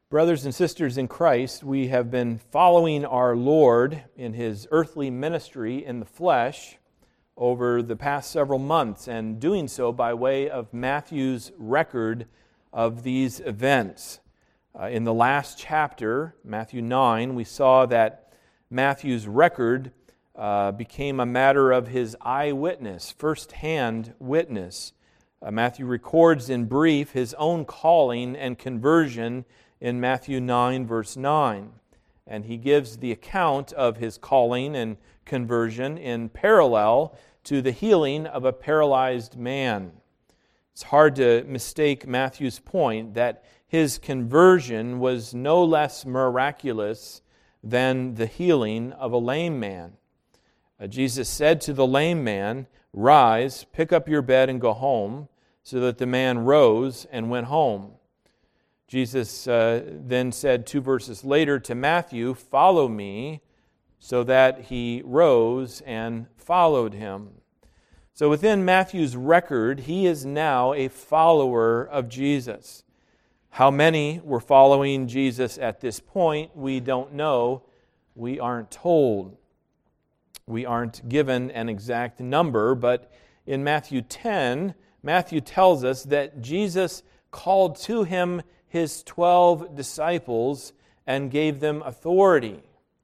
Brothers and sisters in Christ, we have been following our Lord in His earthly ministry in the flesh over the past several months, and doing so by way of Matthew's record of these events. In the last chapter, Matthew 9, we saw that Matthew's record became a matter of his eyewitness, first-hand witness. Matthew records in brief his own calling and conversion in Matthew 9, verse 9. And he gives the account of his calling and conversion in parallel to the healing of a paralyzed man. It's hard to mistake Matthew's point that his conversion was no less miraculous than the healing of a lame man. Jesus said to the lame man, "Rise, pick up your bed and go home," so that the man rose and went home. Jesus then said 2 verses later to Matthew, "Follow me," so that he rose and followed him. So within Matthew's record, he is now a follower of Jesus. How many were following Jesus at this point, we don't know. We aren't told. We aren't given an exact number, but in Matthew 10, Matthew tells us that Jesus called to him his 12 disciples and gave them authority.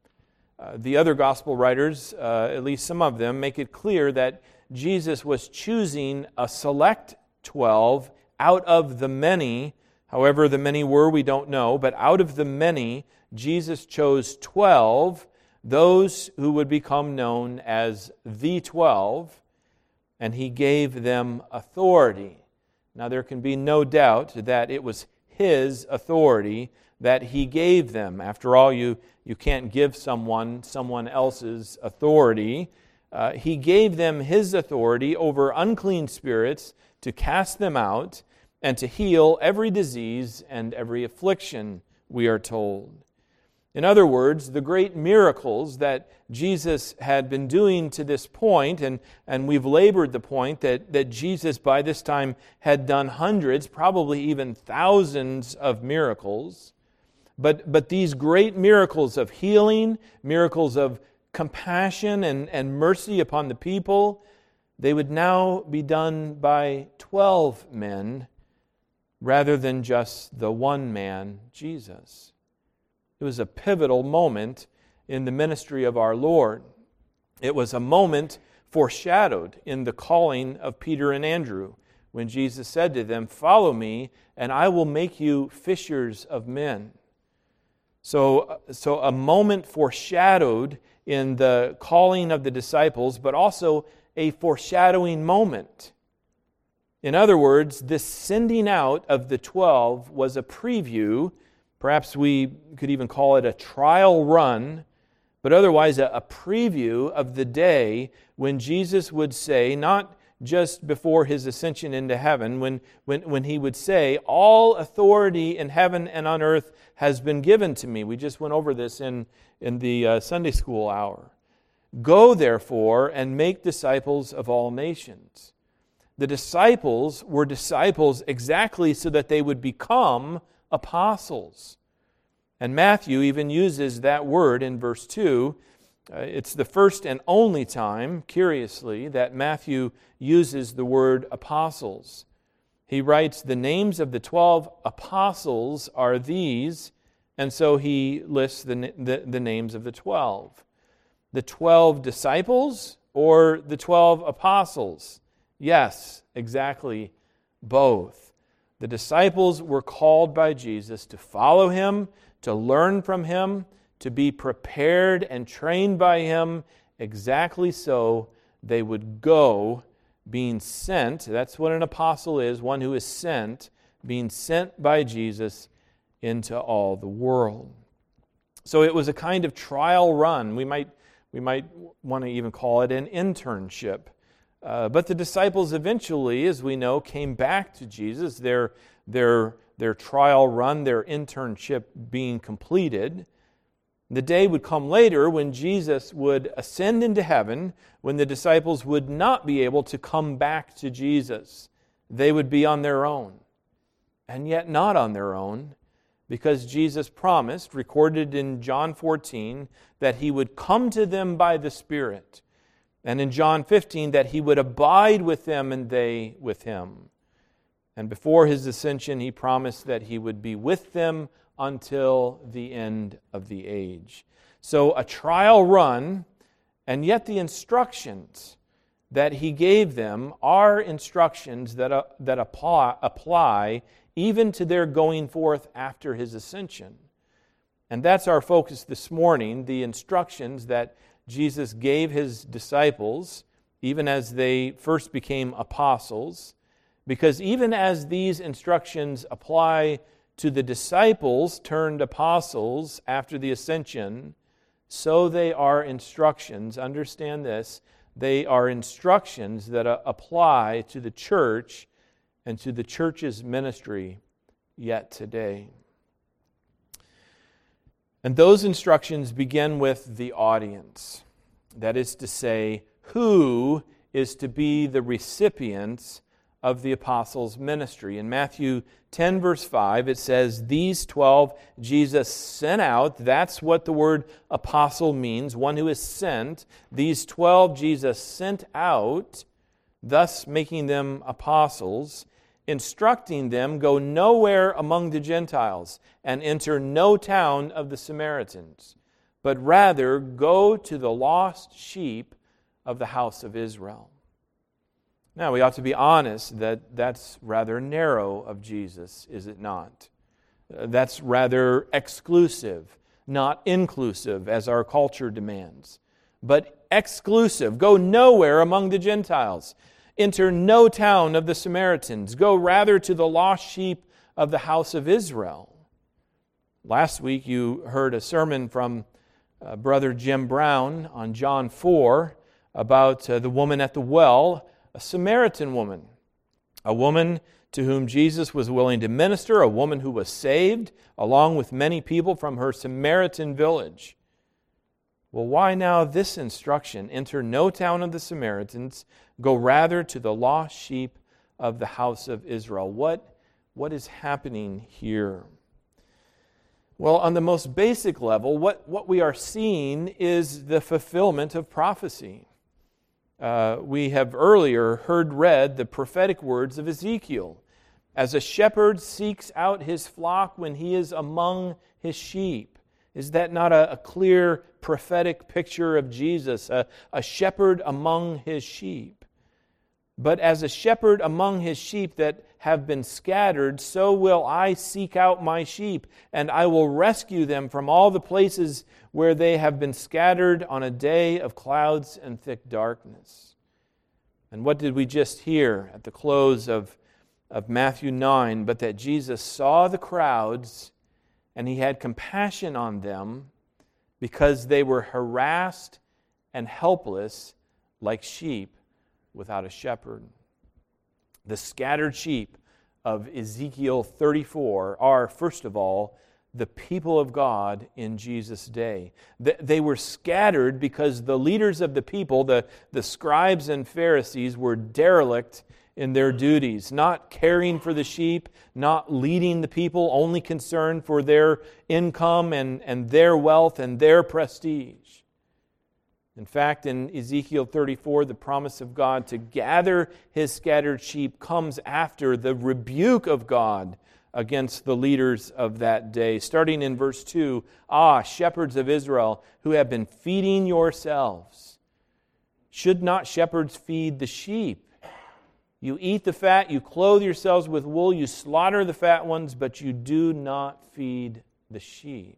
The other gospel writers, at least some of them, make it clear that Jesus was choosing a select 12 out of the many. However the many were, we don't know, but out of the many, Jesus chose 12, those who would become known as the 12, and he gave them authority. Now there can be no doubt that it was his authority that he gave them. After all, you can't give someone else's authority. He gave them his authority over unclean spirits to cast them out and to heal every disease and every affliction, we are told. In other words, the great miracles that Jesus had been doing to this point, and we've labored the point that Jesus by this time had done hundreds, probably even thousands of miracles. But these great miracles of healing, miracles of compassion and mercy upon the people, they would now be done by 12 men rather than just the one man, Jesus. It was a pivotal moment in the ministry of our Lord. It was a moment foreshadowed in the calling of Peter and Andrew when Jesus said to them, "Follow me, and I will make you fishers of men." So a moment foreshadowed in the calling of the disciples, but also a foreshadowing moment. In other words, this sending out of the 12 was a preview. Perhaps we could even call it a trial run, but otherwise a preview of the day when Jesus would say, not just before his ascension into heaven, when he would say, "All authority in heaven and on earth has been given to me." We just went over this in the Sunday school hour. "Go, therefore, and make disciples of all nations." The disciples were disciples exactly so that they would become apostles. And Matthew even uses that word in verse 2. It's the first and only time, curiously, that Matthew uses the word apostles. He writes, "The names of the 12 apostles are these," and so he lists the names of the 12. The 12 disciples or the 12 apostles? Yes, exactly both. The disciples were called by Jesus to follow him, to learn from him, to be prepared and trained by him. Exactly so they would go, being sent. That's what an apostle is, one who is sent, being sent by Jesus into all the world. So it was a kind of trial run. We might want to even call it an internship. But the disciples eventually, as we know, came back to Jesus, their trial run, their internship being completed. The day would come later when Jesus would ascend into heaven, when the disciples would not be able to come back to Jesus. They would be on their own. And yet not on their own, because Jesus promised, recorded in John 14, that He would come to them by the Spirit, and in John 15, that He would abide with them and they with Him. And before His ascension, He promised that He would be with them until the end of the age. So a trial run, and yet the instructions that He gave them are instructions that apply even to their going forth after His ascension. And that's our focus this morning, the instructions that Jesus gave His disciples, even as they first became apostles, because even as these instructions apply to the disciples turned apostles after the ascension, so they are instructions, understand this, they are instructions that apply to the church and to the church's ministry yet today. And those instructions begin with the audience. That is to say, who is to be the recipients of the apostles' ministry. In Matthew 10, verse 5, it says, "These 12 Jesus sent out." That's what the word apostle means, one who is sent. "These 12 Jesus sent out," thus making them apostles, instructing them, "Go nowhere among the Gentiles, and enter no town of the Samaritans, but rather go to the lost sheep of the house of Israel." Now, we ought to be honest that that's rather narrow of Jesus, is it not? That's rather exclusive, not inclusive, as our culture demands. But exclusive. Go nowhere among the Gentiles. Enter no town of the Samaritans. Go rather to the lost sheep of the house of Israel. Last week you heard a sermon from Brother Jim Brown on John 4 about the woman at the well, a Samaritan woman, a woman to whom Jesus was willing to minister, a woman who was saved, along with many people from her Samaritan village. Well, why now this instruction? Enter no town of the Samaritans, go rather to the lost sheep of the house of Israel. What is happening here? Well, on the most basic level, what we are seeing is the fulfillment of prophecy. We have earlier read the prophetic words of Ezekiel. As a shepherd seeks out his flock when he is among his sheep. Is that not a clear prophetic picture of Jesus, a shepherd among his sheep? But as a shepherd among his sheep that have been scattered, so will I seek out my sheep, and I will rescue them from all the places where they have been scattered on a day of clouds and thick darkness. And what did we just hear at the close of Matthew 9? But that Jesus saw the crowds, and He had compassion on them because they were harassed and helpless like sheep without a shepherd. The scattered sheep of Ezekiel 34 are, first of all, the people of God in Jesus' day. They were scattered because the leaders of the people, the scribes and Pharisees, were derelict in their duties, not caring for the sheep, not leading the people, only concerned for their income and their wealth and their prestige. In fact, in Ezekiel 34, the promise of God to gather His scattered sheep comes after the rebuke of God against the leaders of that day. Starting in verse 2, "Ah, shepherds of Israel, who have been feeding yourselves. Should not shepherds feed the sheep? You eat the fat, you clothe yourselves with wool, you slaughter the fat ones, but you do not feed the sheep."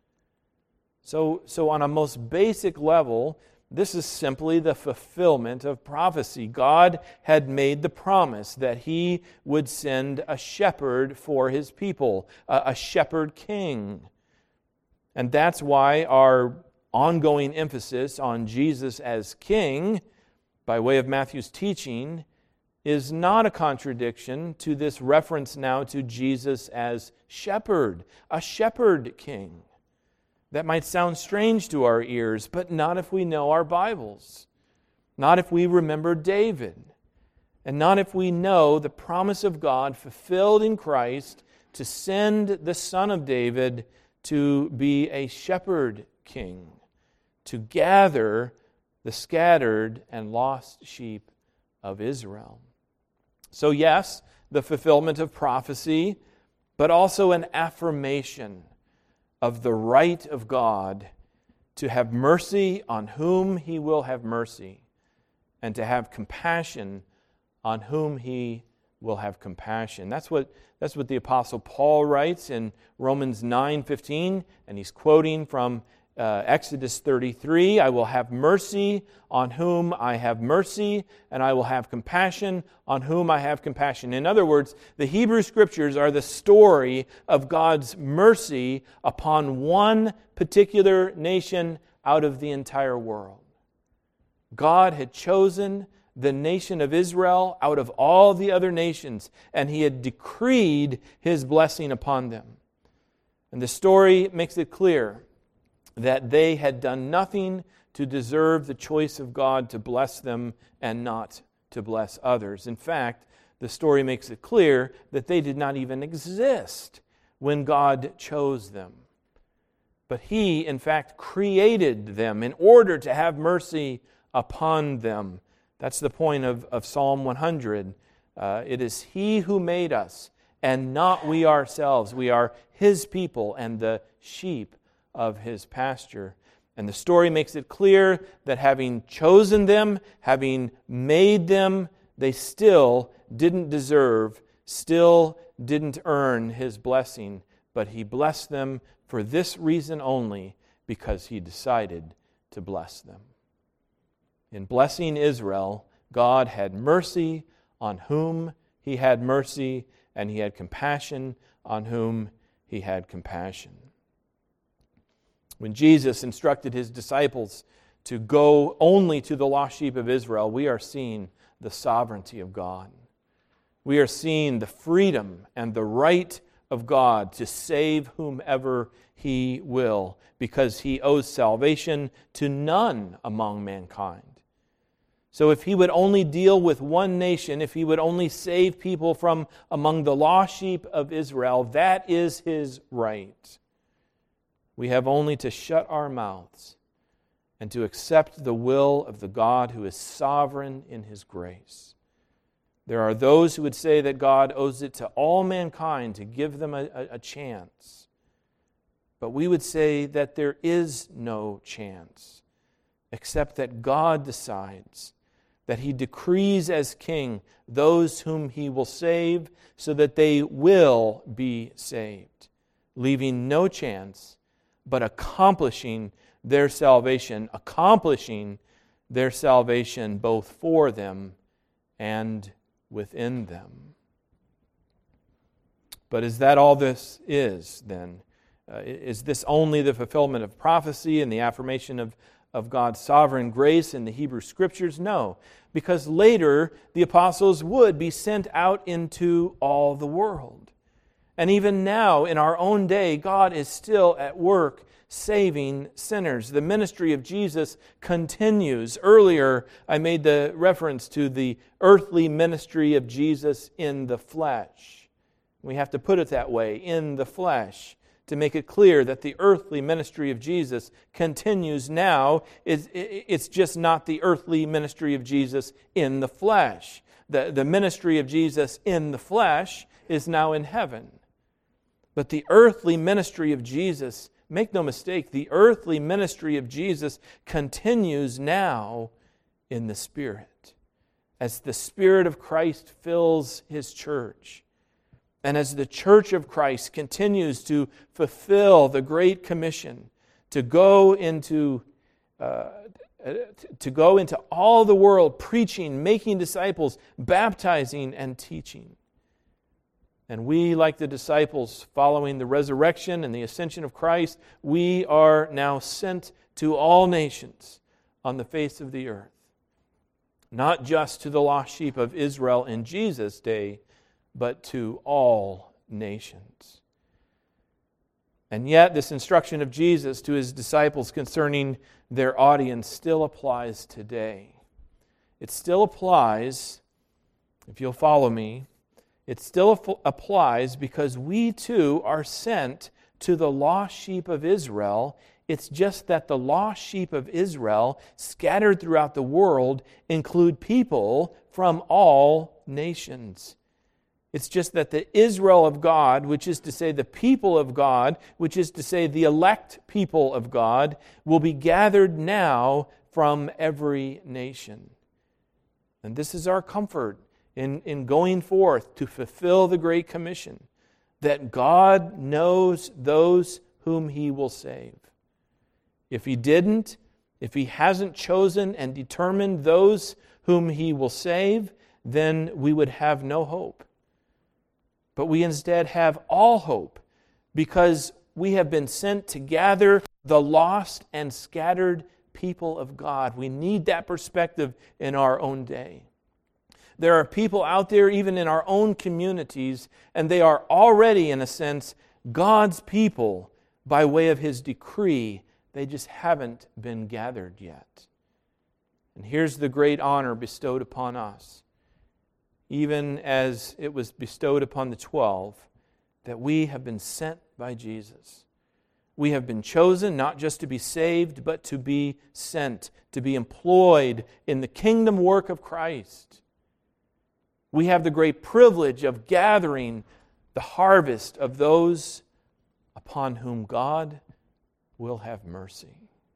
So on a most basic level, this is simply the fulfillment of prophecy. God had made the promise that He would send a shepherd for His people, a shepherd king. And that's why our ongoing emphasis on Jesus as king, by way of Matthew's teaching, is not a contradiction to this reference now to Jesus as shepherd, a shepherd king. That might sound strange to our ears, but not if we know our Bibles. Not if we remember David. And not if we know the promise of God fulfilled in Christ to send the Son of David to be a shepherd king, to gather the scattered and lost sheep of Israel. So yes, the fulfillment of prophecy, but also an affirmation of the right of God to have mercy on whom He will have mercy, and to have compassion on whom He will have compassion. That's what the Apostle Paul writes in Romans 9:15, and he's quoting from Exodus 33, I will have mercy on whom I have mercy, and I will have compassion on whom I have compassion. In other words, the Hebrew Scriptures are the story of God's mercy upon one particular nation out of the entire world. God had chosen the nation of Israel out of all the other nations, and He had decreed His blessing upon them. And the story makes it clear that they had done nothing to deserve the choice of God to bless them and not to bless others. In fact, the story makes it clear that they did not even exist when God chose them. But He, in fact, created them in order to have mercy upon them. That's the point of Psalm 100. It is He who made us, and not we ourselves. We are His people and the sheep of His pasture. And the story makes it clear that having chosen them, having made them, they still didn't deserve, still didn't earn His blessing, but He blessed them for this reason only, because He decided to bless them. In blessing Israel, God had mercy on whom He had mercy, and He had compassion on whom He had compassion. When Jesus instructed His disciples to go only to the lost sheep of Israel, we are seeing the sovereignty of God. We are seeing the freedom and the right of God to save whomever He will, because He owes salvation to none among mankind. So if He would only deal with one nation, if He would only save people from among the lost sheep of Israel, that is His right. We have only to shut our mouths and to accept the will of the God who is sovereign in His grace. There are those who would say that God owes it to all mankind to give them a chance. But we would say that there is no chance, except that God decides, that He decrees as King those whom He will save, so that they will be saved, leaving no chance, but accomplishing their salvation both for them and within them. But is that all this is, then? Is this only the fulfillment of prophecy and the affirmation of God's sovereign grace in the Hebrew Scriptures? No, because later the apostles would be sent out into all the world. And even now, in our own day, God is still at work saving sinners. The ministry of Jesus continues. Earlier, I made the reference to the earthly ministry of Jesus in the flesh. We have to put it that way, in the flesh, to make it clear that the earthly ministry of Jesus continues now. It's just not the earthly ministry of Jesus in the flesh. The ministry of Jesus in the flesh is now in heaven. But the earthly ministry of Jesus, make no mistake, the earthly ministry of Jesus continues now in the Spirit, as the Spirit of Christ fills His church. And as the church of Christ continues to fulfill the Great Commission to go into all the world, preaching, making disciples, baptizing, and teaching. And we, like the disciples following the resurrection and the ascension of Christ, we are now sent to all nations on the face of the earth. Not just to the lost sheep of Israel in Jesus' day, but to all nations. And yet, this instruction of Jesus to His disciples concerning their audience still applies today. It still applies, if you'll follow me, It still applies because we too are sent to the lost sheep of Israel. It's just that the lost sheep of Israel, scattered throughout the world, include people from all nations. It's just that the Israel of God, which is to say the people of God, which is to say the elect people of God, will be gathered now from every nation. And this is our comfort in going forth to fulfill the Great Commission, that God knows those whom He will save. If He didn't, if He hasn't chosen and determined those whom He will save, then we would have no hope. But we instead have all hope because we have been sent to gather the lost and scattered people of God. We need that perspective in our own day. There are people out there, even in our own communities, and they are already, in a sense, God's people by way of His decree. They just haven't been gathered yet. And here's the great honor bestowed upon us, even as it was bestowed upon the 12, that we have been sent by Jesus. We have been chosen not just to be saved, but to be sent, to be employed in the kingdom work of Christ. We have the great privilege of gathering the harvest of those upon whom God will have mercy.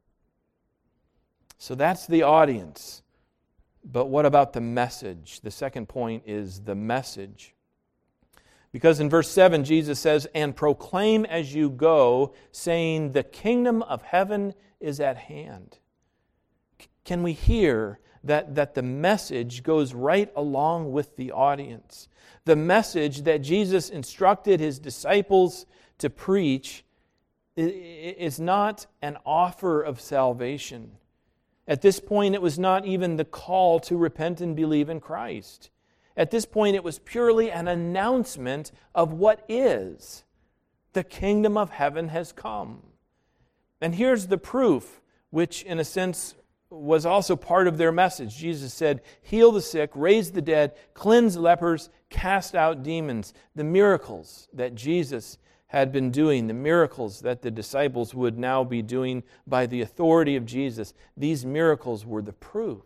So that's the audience. But what about the message? The second point is the message. Because in verse 7, Jesus says, "And proclaim as you go, saying, the kingdom of heaven is at hand." Can we hear that the message goes right along with the audience? The message that Jesus instructed His disciples to preach is not an offer of salvation. At this point, it was not even the call to repent and believe in Christ. At this point, it was purely an announcement of what is. The kingdom of heaven has come. And here's the proof, which in a sense was also part of their message. Jesus said, "Heal the sick, raise the dead, cleanse lepers, cast out demons." The miracles that Jesus had been doing, the miracles that the disciples would now be doing by the authority of Jesus, these miracles were the proof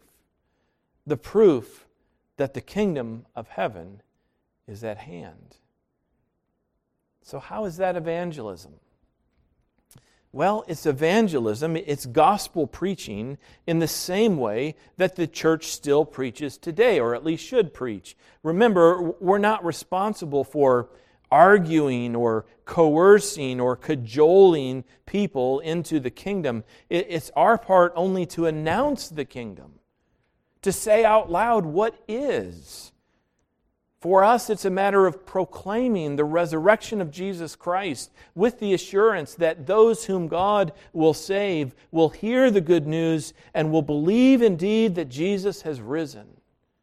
that the kingdom of heaven is at hand. So how is that evangelism? Well, it's evangelism, it's gospel preaching in the same way that the church still preaches today, or at least should preach. Remember, we're not responsible for arguing or coercing or cajoling people into the kingdom. It's our part only to announce the kingdom, to say out loud what is. For us, it's a matter of proclaiming the resurrection of Jesus Christ with the assurance that those whom God will save will hear the good news and will believe indeed that Jesus has risen.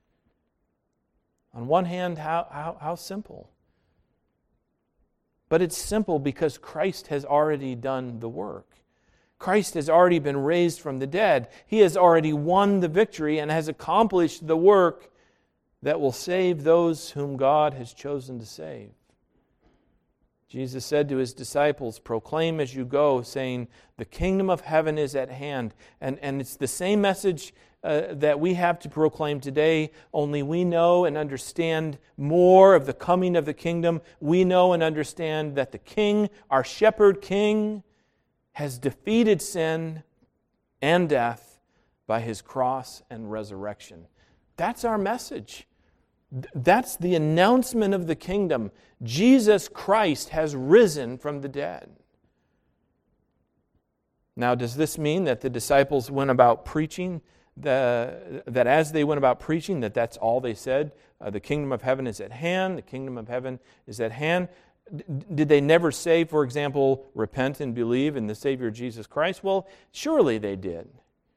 On one hand, how simple. But it's simple because Christ has already done the work. Christ has already been raised from the dead. He has already won the victory and has accomplished the work that will save those whom God has chosen to save. Jesus said to His disciples, "Proclaim as you go, saying, the kingdom of heaven is at hand." And it's the same message that we have to proclaim today, only we know and understand more of the coming of the kingdom. We know and understand that the King, our shepherd King, has defeated sin and death by His cross and resurrection. That's our message. That's the announcement of the kingdom. Jesus Christ has risen from the dead. Now, does this mean that the disciples went about preaching, that as they went about preaching, that's all they said? The kingdom of heaven is at hand. The kingdom of heaven is at hand. Did they never say, for example, repent and believe in the Savior Jesus Christ? Well, surely they did.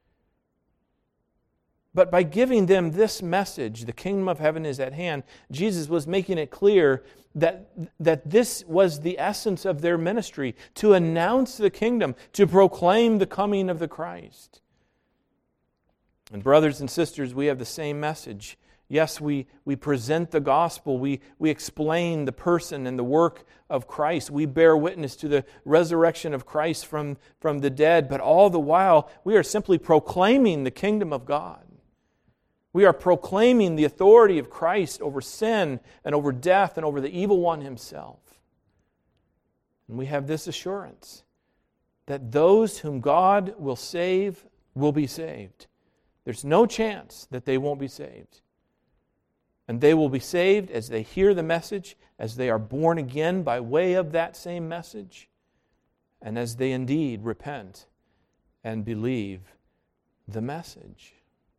But by giving them this message, the kingdom of heaven is at hand, Jesus was making it clear that this was the essence of their ministry, to announce the kingdom, to proclaim the coming of the Christ. And brothers and sisters, we have the same message. Yes, we present the gospel. We explain the person and the work of Christ. We bear witness to the resurrection of Christ from the dead. But all the while, we are simply proclaiming the kingdom of God. We are proclaiming the authority of Christ over sin and over death and over the evil one himself. And we have this assurance that those whom God will save will be saved. There's no chance that they won't be saved. And they will be saved as they hear the message, as they are born again by way of that same message, and as they indeed repent and believe the message.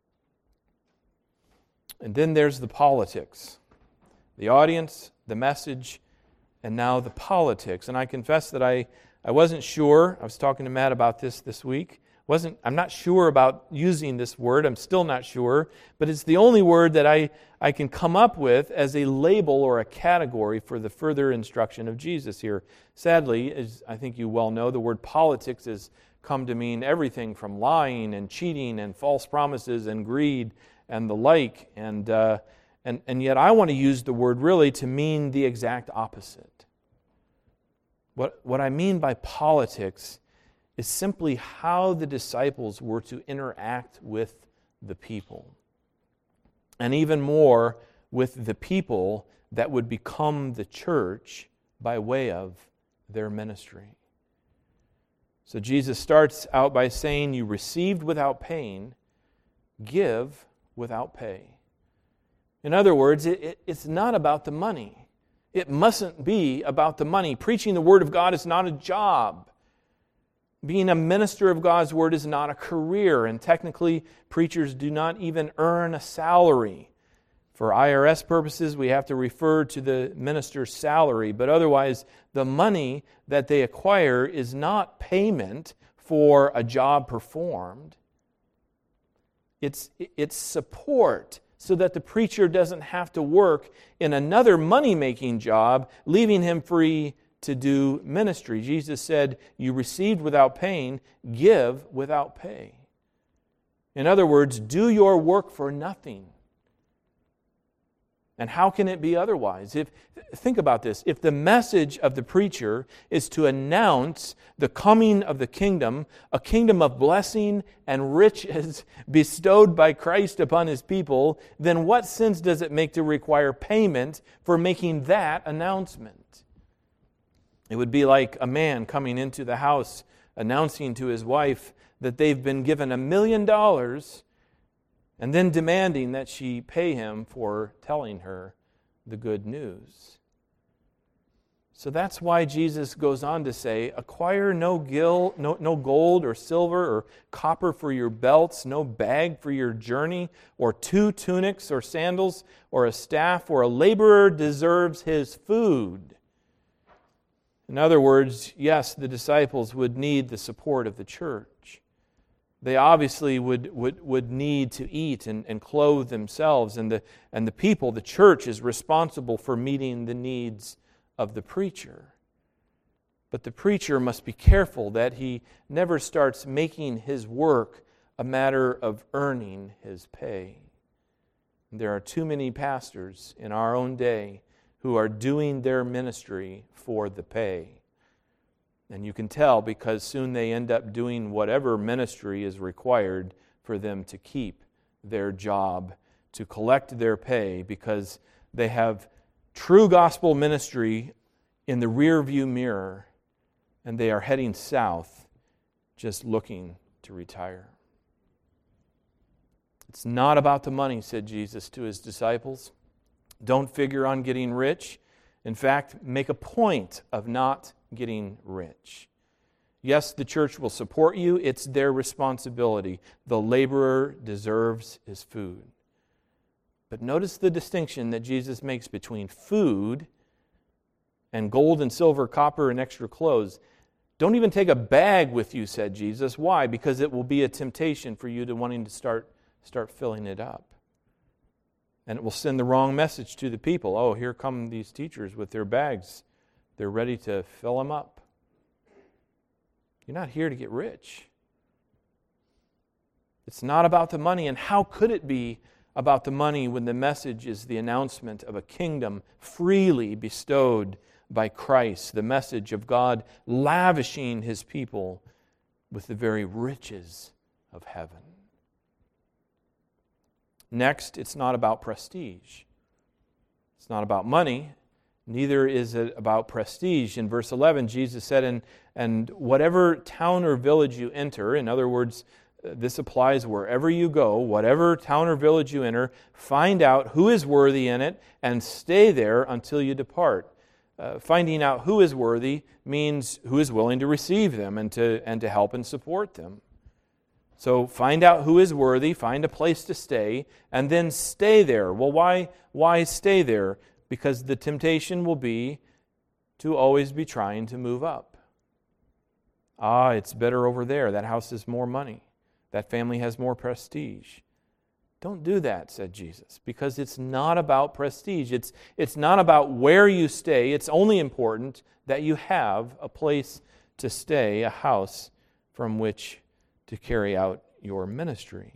And then there's the politics. The audience, the message, and now the politics. And I confess that I wasn't sure. I was talking to Matt about this week. I'm not sure about using this word. I'm still not sure. But it's the only word that I can come up with as a label or a category for the further instruction of Jesus here. Sadly, as I think you well know, the word politics has come to mean everything from lying and cheating and false promises and greed and the like. And yet I want to use the word really to mean the exact opposite. What I mean by politics is simply how the disciples were to interact with the people. And even more, with the people that would become the church by way of their ministry. So Jesus starts out by saying, you received without pain, give without pay. In other words, it's not about the money. It mustn't be about the money. Preaching the Word of God is not a job. Being a minister of God's Word is not a career, and technically, preachers do not even earn a salary. For IRS purposes, we have to refer to the minister's salary, but otherwise, the money that they acquire is not payment for a job performed. It's support so that the preacher doesn't have to work in another money-making job, leaving him free to do ministry. Jesus said, you received without pain, give without pay. In other words, do your work for nothing. And how can it be otherwise? Think about this. If the message of the preacher is to announce the coming of the kingdom, a kingdom of blessing and riches bestowed by Christ upon His people, then what sense does it make to require payment for making that announcement? It would be like a man coming into the house announcing to his wife that they've been given $1 million and then demanding that she pay him for telling her the good news. So that's why Jesus goes on to say, acquire no gold or silver or copper for your belts, no bag for your journey, or 2 tunics or sandals, or a staff, or a laborer deserves his food. In other words, yes, the disciples would need the support of the church. They obviously would need to eat and clothe themselves, and the people, the church, is responsible for meeting the needs of the preacher. But the preacher must be careful that he never starts making his work a matter of earning his pay. There are too many pastors in our own day who are doing their ministry for the pay. And you can tell because soon they end up doing whatever ministry is required for them to keep their job, to collect their pay, because they have true gospel ministry in the rearview mirror, and they are heading south, just looking to retire. It's not about the money, said Jesus to His disciples. Don't figure on getting rich. In fact, make a point of not getting rich. Yes, the church will support you. It's their responsibility. The laborer deserves his food. But notice the distinction that Jesus makes between food and gold and silver, copper and extra clothes. Don't even take a bag with you, said Jesus. Why? Because it will be a temptation for you to wanting to start filling it up. And it will send the wrong message to the people. Oh, here come these teachers with their bags. They're ready to fill them up. You're not here to get rich. It's not about the money. And how could it be about the money when the message is the announcement of a kingdom freely bestowed by Christ, the message of God lavishing His people with the very riches of heaven. Next, it's not about prestige. It's not about money. Neither is it about prestige. In verse 11, Jesus said, and whatever town or village you enter, in other words, this applies wherever you go, whatever town or village you enter, find out who is worthy in it and stay there until you depart. Finding out who is worthy means who is willing to receive them and to help and support them. So find out who is worthy, find a place to stay, and then stay there. Well, why stay there? Because the temptation will be to always be trying to move up. It's better over there. That house has more money. That family has more prestige. Don't do that, said Jesus, because it's not about prestige. It's not about where you stay. It's only important that you have a place to stay, a house from which to carry out your ministry.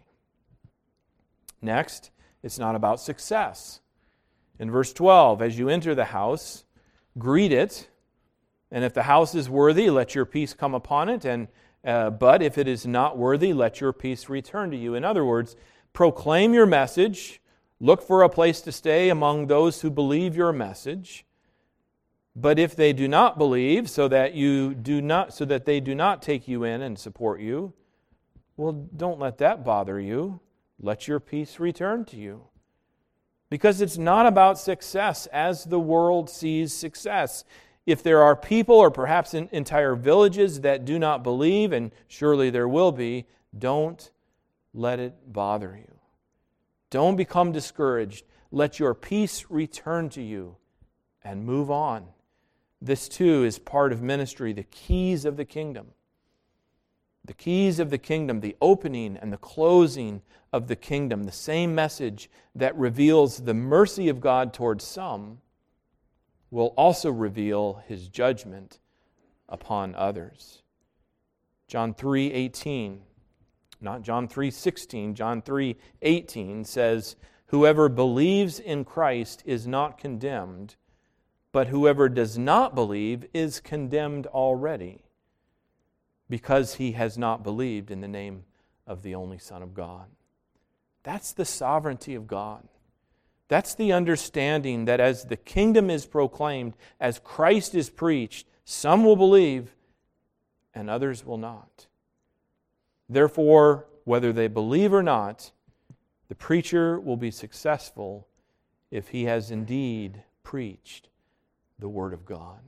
Next, it's not about success. In verse 12, as you enter the house, greet it, and if the house is worthy, let your peace come upon it, but if it is not worthy, let your peace return to you. In other words, proclaim your message, look for a place to stay among those who believe your message. But if they do not believe, so that they do not take you in and support you, well, don't let that bother you. Let your peace return to you. Because it's not about success as the world sees success. If there are people or perhaps entire villages that do not believe, and surely there will be, don't let it bother you. Don't become discouraged. Let your peace return to you and move on. This too is part of ministry, the keys of the kingdom. The keys of the kingdom, the opening and the closing of the kingdom, the same message that reveals the mercy of God towards some will also reveal His judgment upon others. John 3:18, not John 3:16, John 3:18 says, "Whoever believes in Christ is not condemned, but whoever does not believe is condemned already, because he has not believed in the name of the only Son of God." That's the sovereignty of God. That's the understanding that as the kingdom is proclaimed, as Christ is preached, some will believe and others will not. Therefore, whether they believe or not, the preacher will be successful if he has indeed preached the Word of God.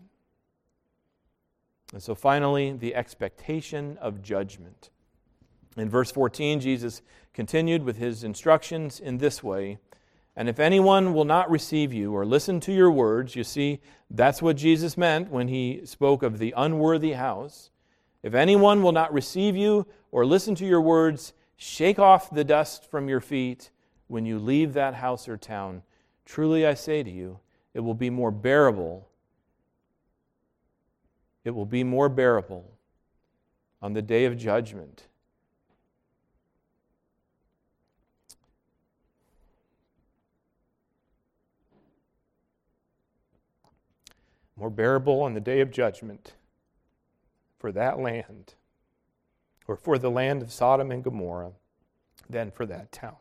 And so finally, the expectation of judgment. In verse 14, Jesus continued with His instructions in this way, "And if anyone will not receive you or listen to your words," you see, that's what Jesus meant when He spoke of the unworthy house. "If anyone will not receive you or listen to your words, shake off the dust from your feet when you leave that house or town. Truly I say to you, it will be more bearable. It will be more bearable on the day of judgment for that land, or for the land of Sodom and Gomorrah, than for that town."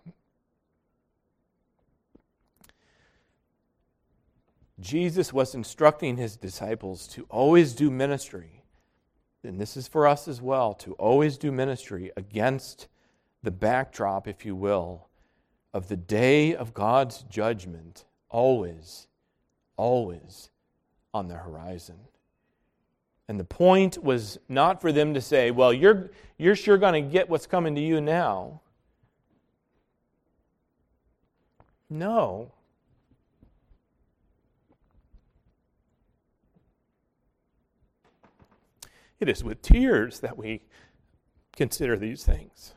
Jesus was instructing His disciples to always do ministry, and this is for us as well, to always do ministry against the backdrop, if you will, of the day of God's judgment, always, always on the horizon. And the point was not for them to say, well, you're sure going to get what's coming to you now. No. It is with tears that we consider these things.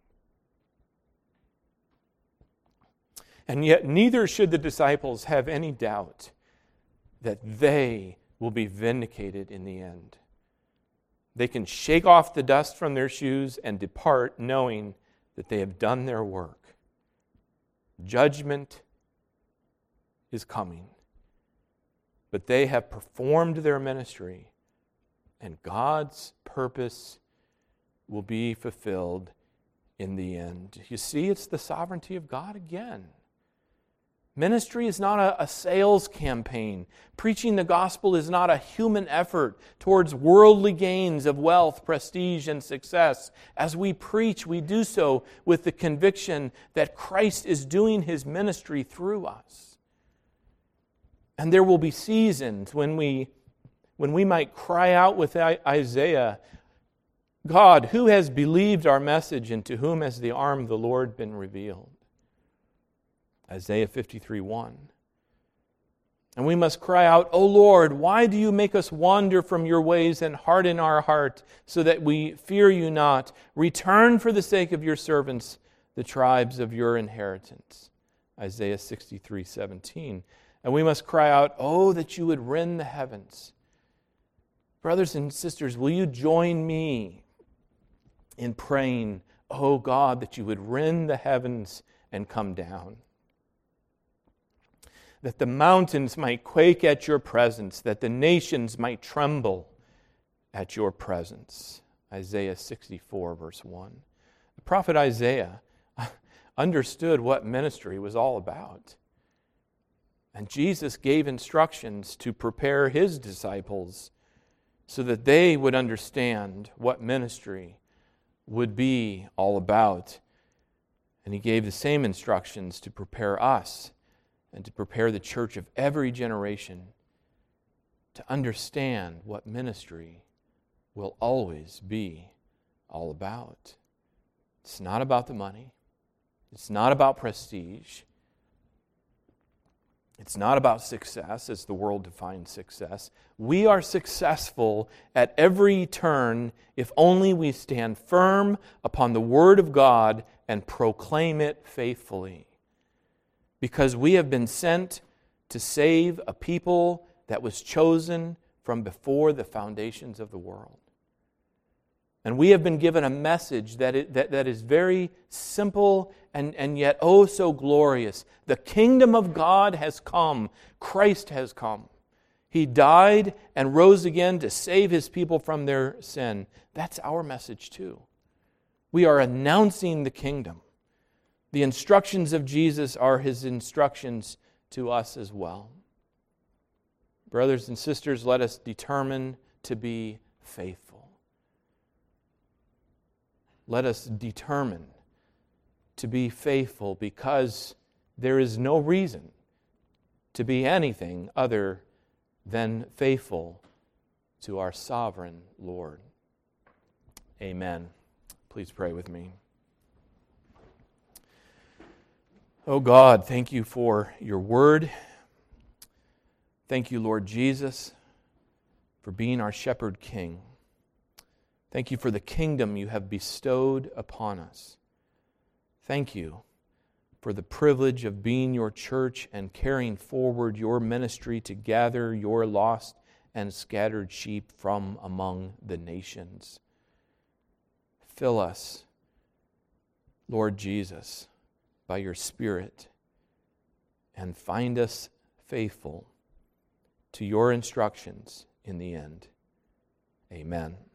And yet neither should the disciples have any doubt that they will be vindicated in the end. They can shake off the dust from their shoes and depart knowing that they have done their work. Judgment is coming. But they have performed their ministry, and God's purpose will be fulfilled in the end. You see, it's the sovereignty of God again. Ministry is not a sales campaign. Preaching the gospel is not a human effort towards worldly gains of wealth, prestige, and success. As we preach, we do so with the conviction that Christ is doing His ministry through us. And there will be seasons when we might cry out with Isaiah, God, who has believed our message, and to whom has the arm of the Lord been revealed? Isaiah 53:1. And we must cry out, O Lord, why do you make us wander from your ways and harden our heart so that we fear you not? Return for the sake of your servants, the tribes of your inheritance. Isaiah 63:17. And we must cry out, oh, that you would rend the heavens. Brothers and sisters, will you join me in praying, oh God, that you would rend the heavens and come down? That the mountains might quake at your presence, that the nations might tremble at your presence. Isaiah 64, verse 1. The prophet Isaiah understood what ministry was all about. And Jesus gave instructions to prepare His disciples so that they would understand what ministry would be all about. And He gave the same instructions to prepare us and to prepare the church of every generation to understand what ministry will always be all about. It's not about the money. It's not about prestige. It's not about success as the world defines success. We are successful at every turn if only we stand firm upon the Word of God and proclaim it faithfully. Because we have been sent to save a people that was chosen from before the foundations of the world. And we have been given a message that is very simple and yet oh so glorious. The kingdom of God has come. Christ has come. He died and rose again to save His people from their sin. That's our message too. We are announcing the kingdom. The instructions of Jesus are His instructions to us as well. Brothers and sisters, let us determine to be faithful. Let us determine to be faithful because there is no reason to be anything other than faithful to our sovereign Lord. Amen. Please pray with me. Oh God, thank you for your word. Thank you, Lord Jesus, for being our shepherd king. Thank you for the kingdom you have bestowed upon us. Thank you for the privilege of being your church and carrying forward your ministry to gather your lost and scattered sheep from among the nations. Fill us, Lord Jesus, by your Spirit, and find us faithful to your instructions in the end. Amen.